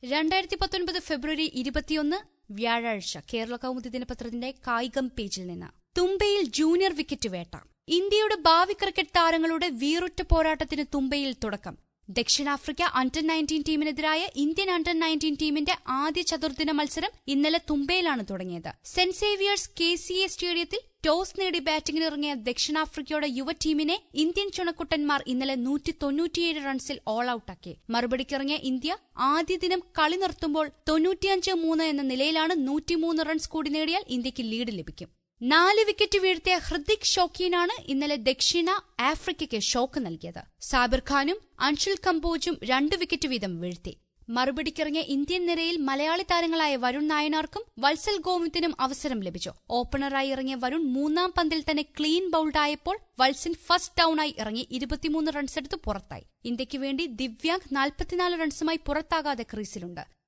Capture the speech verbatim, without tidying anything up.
രണ്ടായിരത്തി പത്തൊൻപത് ഫെബ്രുവരി ഇരുപത്തിയൊന്ന് വ്യാഴാഴ്ച കേരള കൗമുദി ദിനപത്രത്തിന്റെ കായികം പേജിൽ നിന്ന് തുമ്പയിൽ ജൂനിയർ വിക്കറ്റ് വേട്ട. ഇന്ത്യയുടെ ഭാവി ക്രിക്കറ്റ് താരങ്ങളുടെ വീറുറ്റ പോരാട്ടത്തിന് തുമ്പയിൽ തുടക്കം. ദക്ഷിണാഫ്രിക്ക അണ്ടർ നയൻറ്റീൻ ടീമിനെതിരായ ഇന്ത്യൻ അണ്ടർ നയൻറ്റീൻ ടീമിന്റെ ആദ്യ ചതുർദിന മത്സരം ഇന്നലെ തുമ്പയിലാണ് തുടങ്ങിയത്. Saint Xavier's K C A സ്റ്റേഡിയത്തിൽ ടോസ് നേടി ബാറ്റിംഗിനിറങ്ങിയ ദക്ഷിണാഫ്രിക്കയുടെ യുവ ടീമിനെ ഇന്ത്യൻ ചുണക്കുട്ടന്മാർ ഇന്നലെ നൂറ്റി തൊണ്ണൂറ്റിയേഴ് റൺസിൽ ഓൾ ഔട്ടാക്കി. മറുപടിക്കിറങ്ങിയ ഇന്ത്യ ആദ്യ ദിനം കളി നിർത്തുമ്പോൾ തൊണ്ണൂറ്റിയഞ്ച് മൂന്ന് എന്ന നിലയിലാണ്. നൂറ്റിമൂന്ന് റൺസ് കൂടി നേടിയാൽ ഇന്ത്യക്ക് ലീഡ് ലഭിക്കും. നാല് വിക്കറ്റ് വീഴ്ത്തിയ ഹൃതിക് ഷോക്കീനാണ് ഇന്നലെ ദക്ഷിണ ആഫ്രിക്കയ്ക്ക് ഷോക്ക് നൽകിയത്. സാബിർ ഖാനും അൻഷുൽ കംബോജും രണ്ട് വിക്കറ്റ് വീതം വീഴ്ത്തി. മറുപടിക്കിറങ്ങിയ ഇന്ത്യൻ നിരയിൽ മലയാളി താരങ്ങളായ വരുൺ നായനാർക്കും വത്സൽ ഗോവിന്ദിനും അവസരം ലഭിച്ചു. ഓപ്പണറായി ഇറങ്ങിയ വരുൺ മൂന്നാം പന്തിൽ തന്നെ ക്ലീൻ ബൌൾഡായപ്പോൾ വത്സൻ ഫസ്റ്റ് ഡൌണായി ഇറങ്ങി ഇരുപത്തിമൂന്ന് റൺസെടുത്ത് പുറത്തായി. ഇന്ത്യയ്ക്ക് വേണ്ടി ദിവ്യാങ് നാൽപ്പത്തിനാല് റൺസുമായി പുറത്താകാതെ ക്രീസിലുണ്ട്.